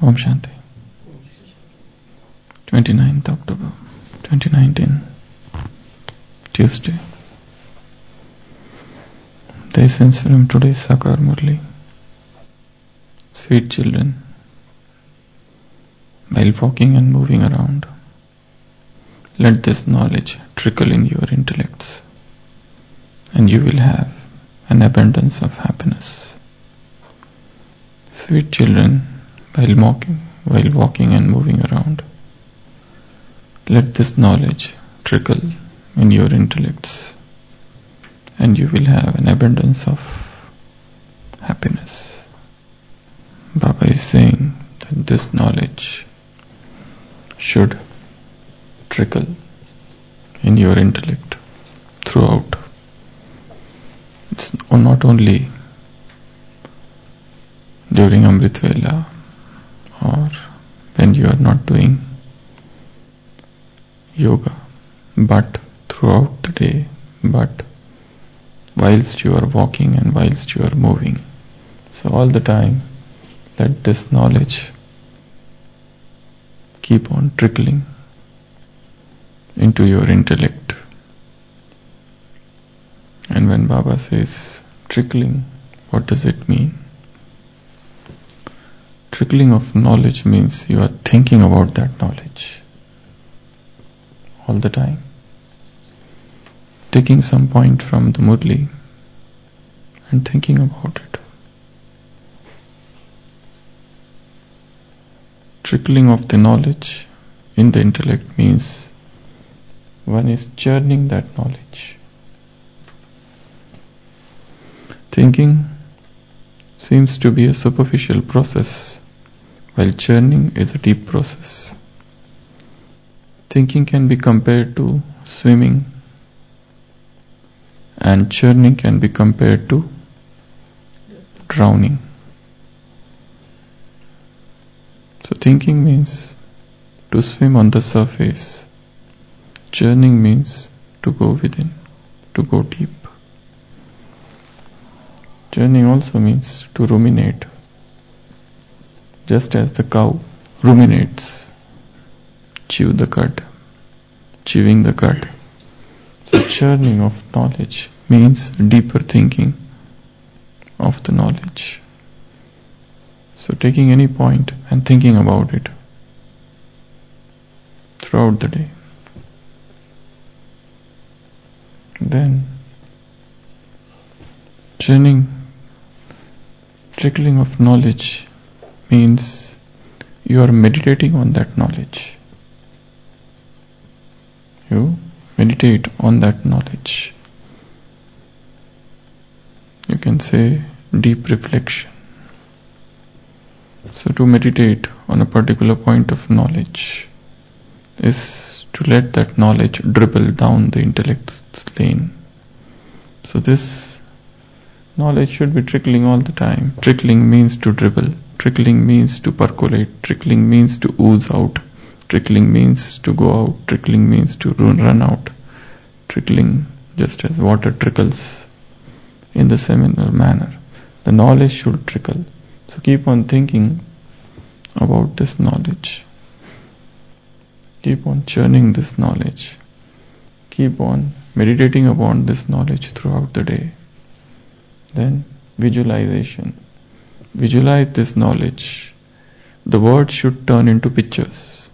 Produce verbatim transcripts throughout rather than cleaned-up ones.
Om Shanti. twenty-ninth October twenty nineteen, Tuesday. The essence from today's Sakar Murli. Sweet children, while walking and moving around, let this knowledge trickle in your intellects, and you will have an abundance of happiness. Sweet children, while walking, while walking and moving around, let this knowledge trickle in your intellects, and you will have an abundance of happiness. Baba is saying that this knowledge should trickle in your intellect throughout. It's not only during Amrit Vela or when you are not doing yoga, but throughout the day, but whilst you are walking and whilst you are moving. So all the time, let this knowledge keep on trickling into your intellect. And when Baba says trickling, what does it mean? Trickling of knowledge means you are thinking about that knowledge all the time. Taking some point from the Murli and thinking about it. Trickling of the knowledge in the intellect means one is churning that knowledge. Thinking seems to be a superficial process, while churning is a deep process. Thinking can be compared to swimming, and churning can be compared to drowning. So thinking means to swim on the surface. Churning means to go within, to go deep. Churning also means to ruminate, just as the cow ruminates, chew the cud, chewing the cud. So churning of knowledge means deeper thinking of the knowledge. So taking any point and thinking about it throughout the day. Then churning, trickling of knowledge means you are meditating on that knowledge. You meditate on that knowledge. You can say deep reflection. So to meditate on a particular point of knowledge is to let that knowledge dribble down the intellect's lane. So this knowledge should be trickling all the time. Trickling means to dribble. Trickling means to percolate. Trickling means to ooze out. Trickling means to go out. Trickling means to run, run out. Trickling, just as water trickles in the similar manner. The knowledge should trickle. So keep on thinking about this knowledge. Keep on churning this knowledge. Keep on meditating upon this knowledge throughout the day. Then visualization. Visualize this knowledge. The words should turn into pictures.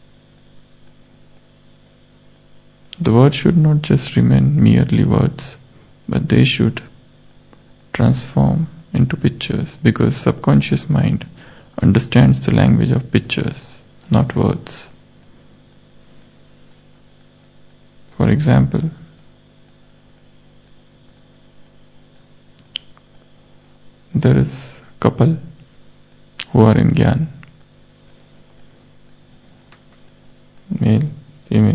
The words should not just remain merely words, but they should transform into pictures, because subconscious mind understands the language of pictures, not words. For example, there is a couple who are in Gyan, male, female.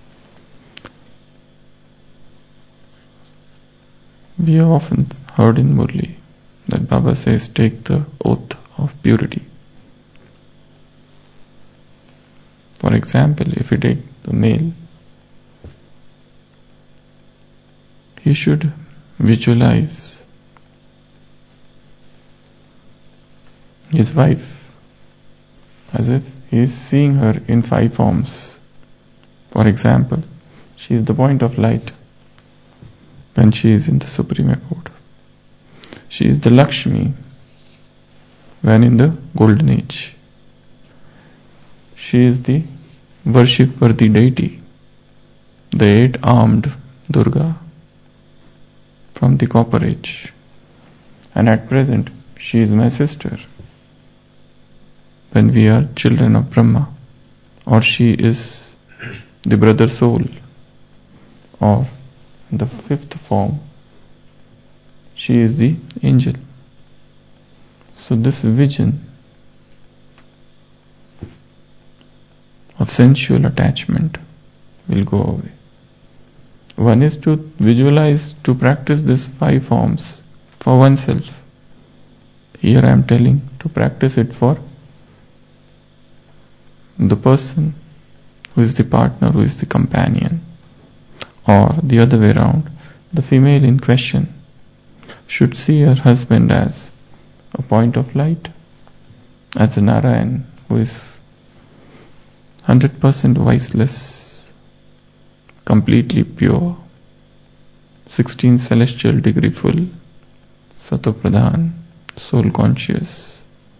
We have often heard in Murli that Baba says, take the oath of purity. For example, if you take the male, he should visualize his wife as if he is seeing her in five forms. For example, she is the point of light when she is in the Supreme Abode. She is the Lakshmi when in the Golden Age. She is the worship-worthy deity, the eight-armed Durga from the Copper Age. And at present, she is my sister when we are children of Brahma, or she is the brother soul, or in the fifth form, she is the angel. So this vision of sensual attachment will go away. One is to visualize, to practice these five forms for oneself. Here I am telling to practice it for the person who is the partner, who is the companion, or the other way around, the female in question should see her husband as a point of light, as a Narayan who is one hundred percent viceless, completely pure, sixteen celestial degree full, Satopradhan, soul conscious.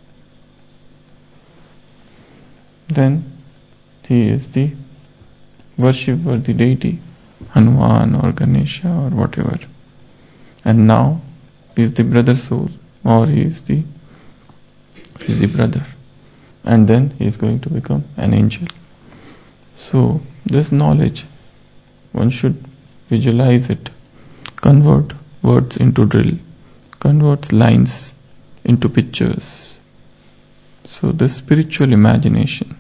Then he is the worship-worthy deity, Hanuman or Ganesha or whatever. And now he is the brother soul, or he is the he is the brother. And then he is going to become an angel. So this knowledge, one should visualize it, convert words into drill, convert lines into pictures. So this spiritual imagination,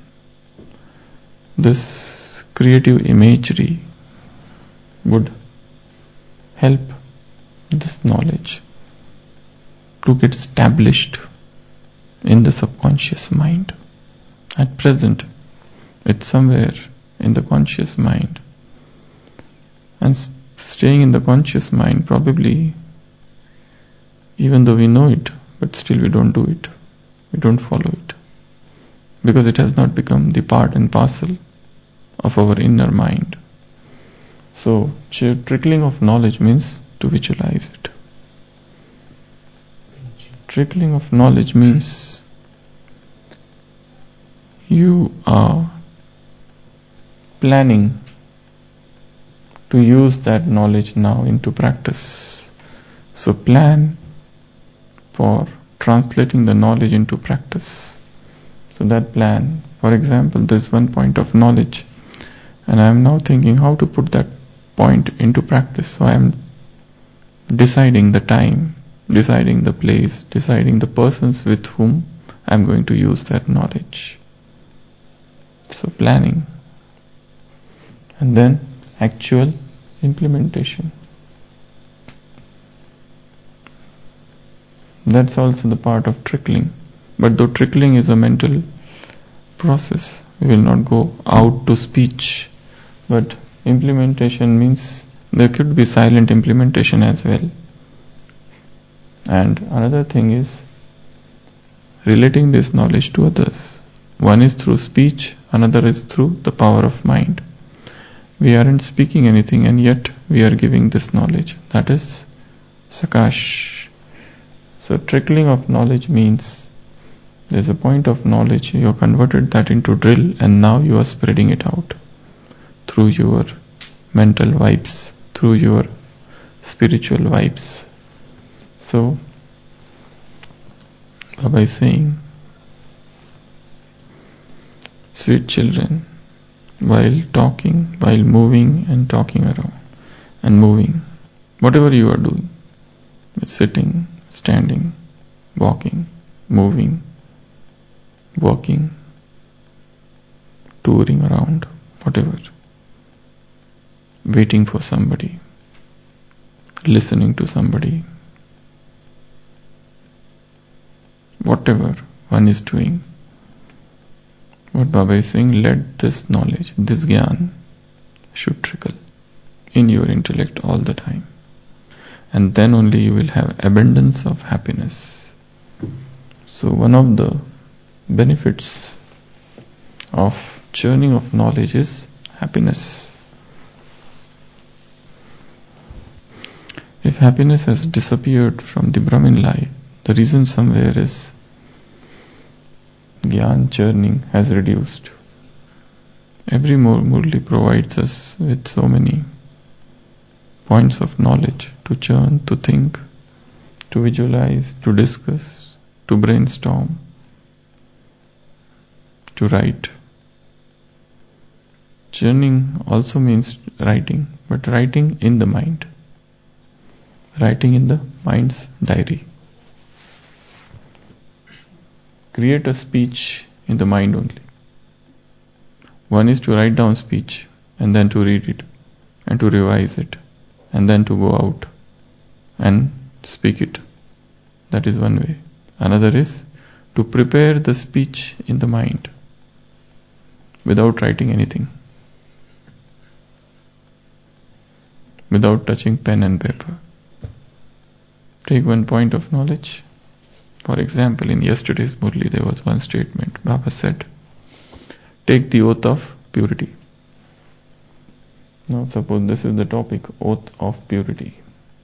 this creative imagery would help this knowledge to get established in the subconscious mind. At present, it's somewhere in the conscious mind. And staying in the conscious mind, probably, even though we know it, but still we don't do it. We don't follow it. Because it has not become the part and parcel of our inner mind. So, trickling of knowledge means to visualize it. Trickling of knowledge means you are planning to use that knowledge now into practice. So plan for translating the knowledge into practice. So that plan, for example, there's one point of knowledge, and I am now thinking how to put that point into practice. So I am deciding the time, deciding the place, deciding the persons with whom I am going to use that knowledge. So planning. And then actual implementation. That's also the part of trickling. But though trickling is a mental process, we will not go out to speech. But implementation means there could be silent implementation as well. And another thing is relating this knowledge to others. One is through speech, another is through the power of mind. We aren't speaking anything, and yet we are giving this knowledge. That is Sakash. So trickling of knowledge means there's a point of knowledge, you have converted that into drill, and now you are spreading it out through your mental vibes, through your spiritual vibes. So Baba is saying, sweet children, while talking, while moving and talking around and moving, whatever you are doing, sitting, standing, walking, moving, walking, touring around, whatever, waiting for somebody, listening to somebody, whatever one is doing, what Baba is saying, let this knowledge, this Gyan should trickle in your intellect all the time. And then only you will have abundance of happiness. So one of the benefits of churning of knowledge is happiness. If happiness has disappeared from the Brahmin life, the reason somewhere is Gyan churning has reduced. Every Murli provides us with so many points of knowledge to churn, to think, to visualize, to discuss, to brainstorm, to write. Churning also means writing, but writing in the mind. Writing in the mind's diary. Create a speech in the mind only. One is to write down speech and then to read it and to revise it and then to go out and speak it. That is one way. Another is to prepare the speech in the mind without writing anything, without touching pen and paper. Take one point of knowledge. For example, in yesterday's Murli there was one statement. Baba said, take the oath of purity. Now suppose this is the topic, oath of purity.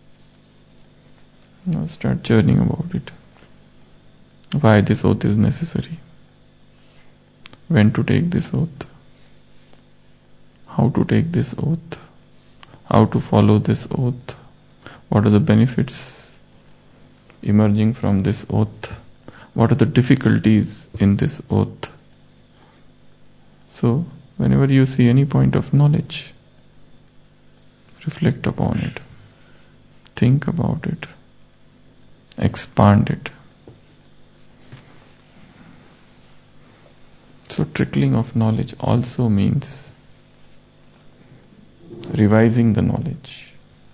Now start churning about it. Why this oath is necessary? When to take this oath? How to take this oath? How to follow this oath? What are the benefits emerging from this oath? What are the difficulties in this oath? So, whenever you see any point of knowledge, reflect upon it, think about it, expand it. So, trickling of knowledge also means revising the knowledge.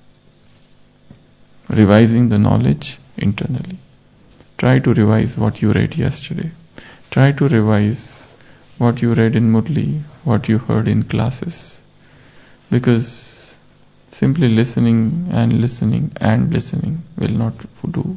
Revising the knowledge internally. Try to revise what you read yesterday. Try to revise what you read in Murli, what you heard in classes. Because simply listening and listening and listening will not do.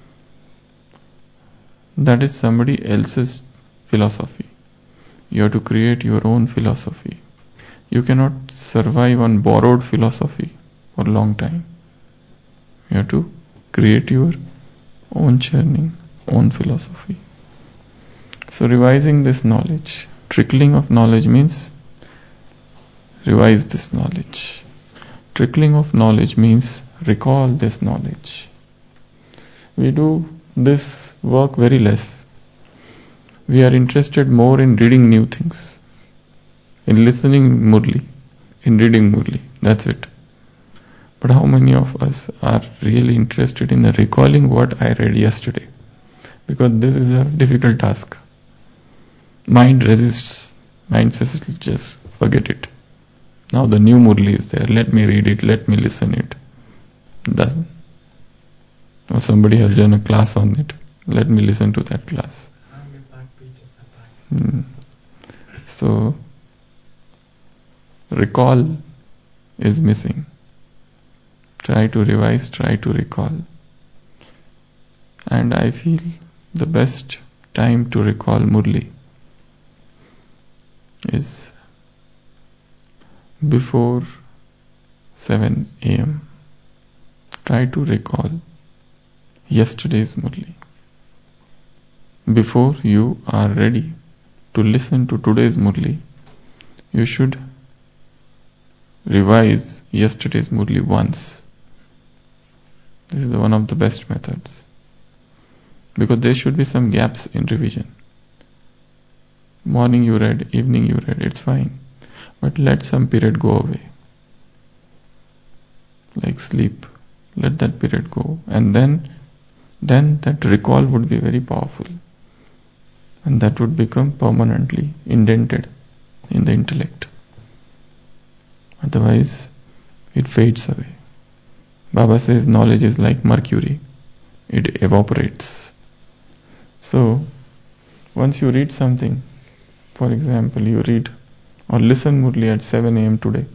That is somebody else's philosophy. You have to create your own philosophy. You cannot survive on borrowed philosophy for a long time. You have to create your own churning, own philosophy. So revising this knowledge, trickling of knowledge means revise this knowledge. Trickling of knowledge means recall this knowledge. We do this work very less. We are interested more in reading new things, in listening Murli, in reading Murli. That's it. But how many of us are really interested in recalling what I read yesterday? Because this is a difficult task. Mind resists. Mind says, just forget it. Now the new Murli is there. Let me read it. Let me listen it. Doesn't. Or somebody has done a class on it. Let me listen to that class. Hmm. So, recall is missing. Try to revise, try to recall. And I feel the best time to recall Murli is before seven a.m. Try to recall yesterday's Murli. Before you are ready to listen to today's Murli, you should revise yesterday's Murli once. This is one of the best methods. Because there should be some gaps in revision. Morning you read, evening you read, it's fine. But let some period go away. Like sleep. Let that period go. And then, then that recall would be very powerful. And that would become permanently indented in the intellect. Otherwise, it fades away. Baba says knowledge is like mercury. It evaporates. So, once you read something, for example, you read or listen Murli at seven a.m. today.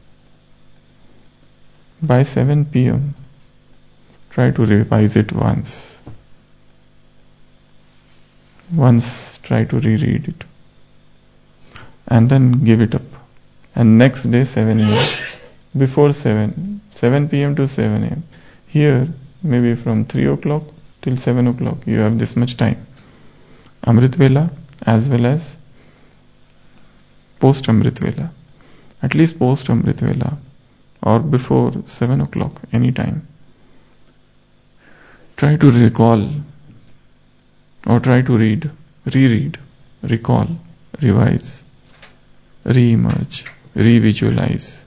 By seven p.m., try to revise it once. Once try to reread it. and then give it up. And next day seven a.m. before seven, seven p.m. to seven a.m. Here, maybe from three o'clock till seven o'clock, you have this much time. Amrit Vela as well as post Amrit Vela. At least post Amrit Vela or before seven o'clock, any time. Try to recall or try to read, reread, recall, revise, re-emerge, re-visualize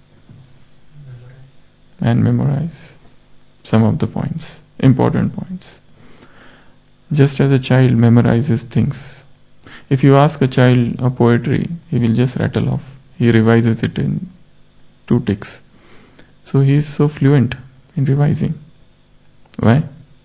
and memorize some of the points, important points. Just as a child memorizes things. If you ask a child a poetry, he will just rattle off. He revises it in two ticks. So he is so fluent in revising. Why?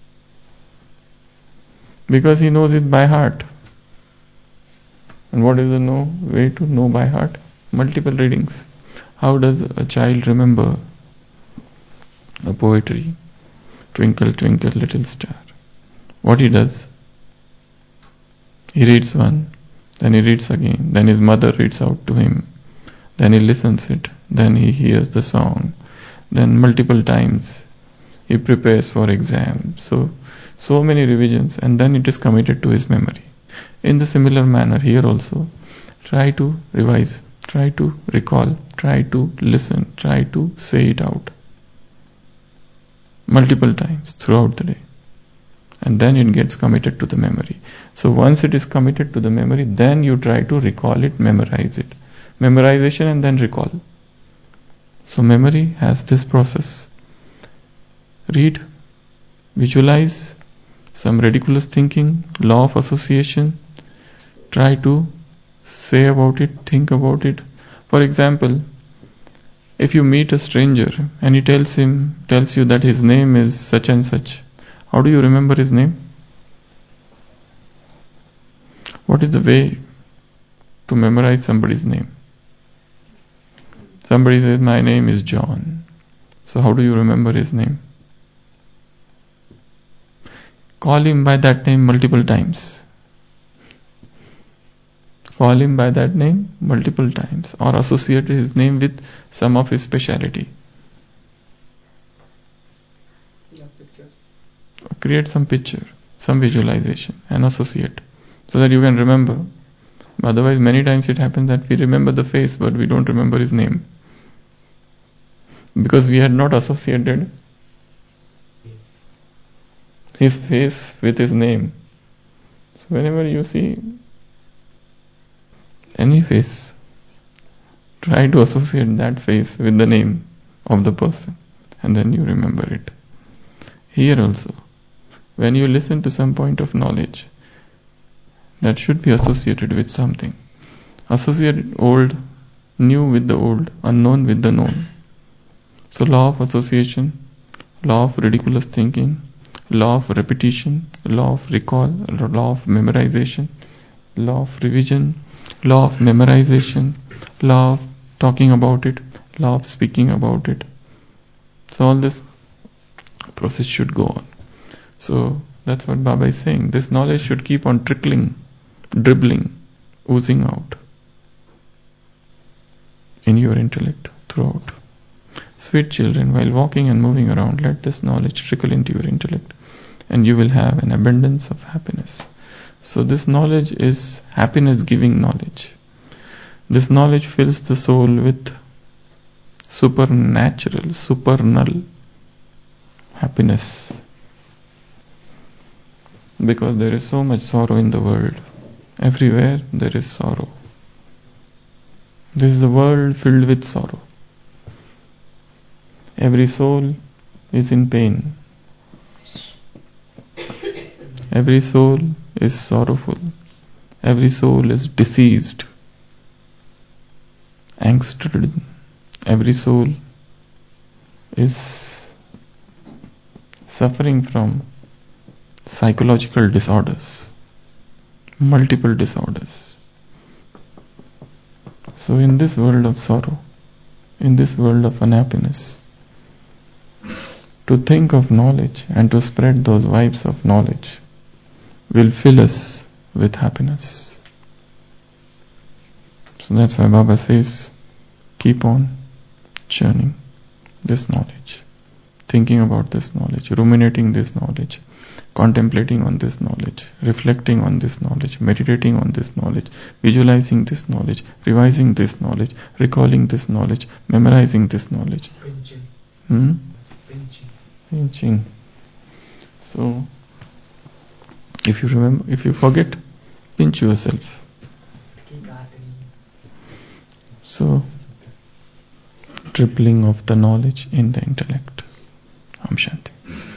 Because he knows it by heart. And what is the know, way to know by heart? Multiple readings. How does a child remember a poetry? Twinkle, twinkle, little star. What he does? He reads one, then he reads again, then his mother reads out to him, then he listens it, then he hears the song, then multiple times he prepares for exam. So, so many revisions, and then it is committed to his memory. In the similar manner here also, try to revise, try to recall, try to listen, try to say it out multiple times throughout the day. And then it gets committed to the memory. So once it is committed to the memory, then you try to recall it, memorize it. Memorization and then recall. So memory has this process. Read, visualize, some ridiculous thinking, law of association. Try to say about it, think about it. For example, if you meet a stranger and he tells him, tells you that his name is such and such, how do you remember his name? What is the way to memorize somebody's name? Somebody says, my name is John. So how do you remember his name? Call him by that name multiple times. Call him by that name multiple times, or associate his name with some of his speciality. Create some picture, some visualization and associate so that you can remember. Otherwise many times it happens that we remember the face but we don't remember his name because we had not associated his face with his name. So whenever you see any face, try to associate that face with the name of the person and then you remember it. Here also, when you listen to some point of knowledge, that should be associated with something. Associate old, new with the old, unknown with the known. So law of association, law of ridiculous thinking, law of repetition, law of recall, law of memorization, law of revision, law of memorization, law of talking about it, law of speaking about it. So all this process should go on. So that's what Baba is saying. This knowledge should keep on trickling, dribbling, oozing out in your intellect throughout. Sweet children, while walking and moving around, let this knowledge trickle into your intellect and you will have an abundance of happiness. So this knowledge is happiness giving knowledge. This knowledge fills the soul with supernatural, supernal happiness. Because there is so much sorrow in the world. Everywhere there is sorrow. This is the world filled with sorrow. Every soul is in pain. Every soul is sorrowful. Every soul is diseased, angst-ridden. Every soul is suffering from psychological disorders, multiple disorders. So in this world of sorrow, in this world of unhappiness, to think of knowledge and to spread those vibes of knowledge will fill us with happiness. So that's why Baba says, keep on churning this knowledge, thinking about this knowledge, ruminating this knowledge, contemplating on this knowledge, reflecting on this knowledge, meditating on this knowledge, visualizing this knowledge, revising this knowledge, recalling this knowledge, memorizing this knowledge. Pinching. Hmm? Pinching. Pinching. So, if you remember, if you forget, pinch yourself. So, tripling of the knowledge in the intellect. Om Shanti.